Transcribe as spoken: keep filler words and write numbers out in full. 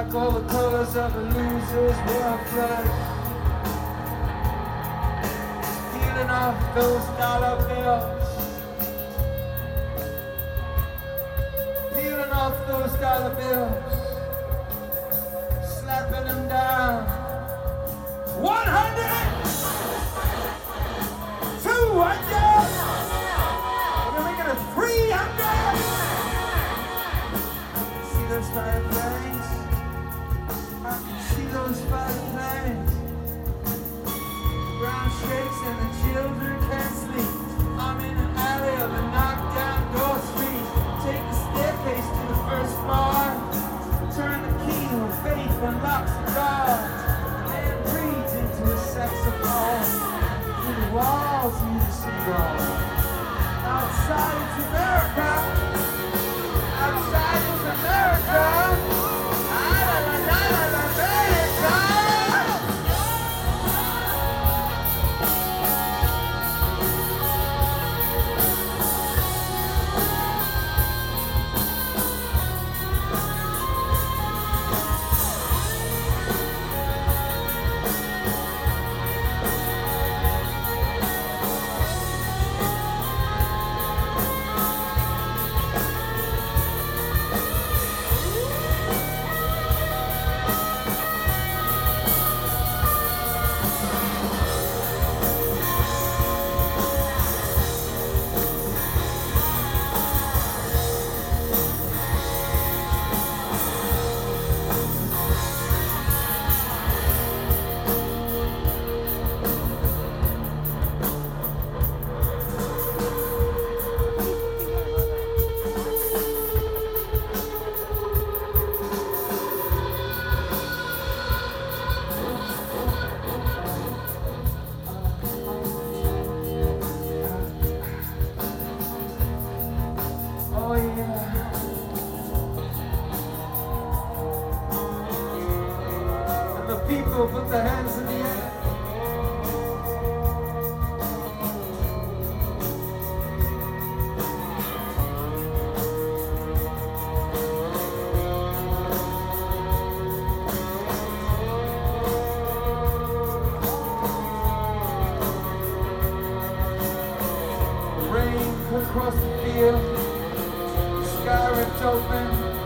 like all the colors of a loser's were flushed. Stealing off those dollar bills. Peeling off those dollar bills. Slapping them down. one hundred! two hundred! We're making it three hundred! See those fire planes? I can see those fire planes. The ground shakes and the children can't sleep. I'm in an alley of a knocked down door street. Take the staircase to the first floor. Turn the key when faith unlocks the door. Man breathes into a saxophone. Through the walls you see all. Outside it's America. Outside it's America. Ah, la, la, la, la, la, America. Put their hands in the air. The rain across the field, the sky ripped open.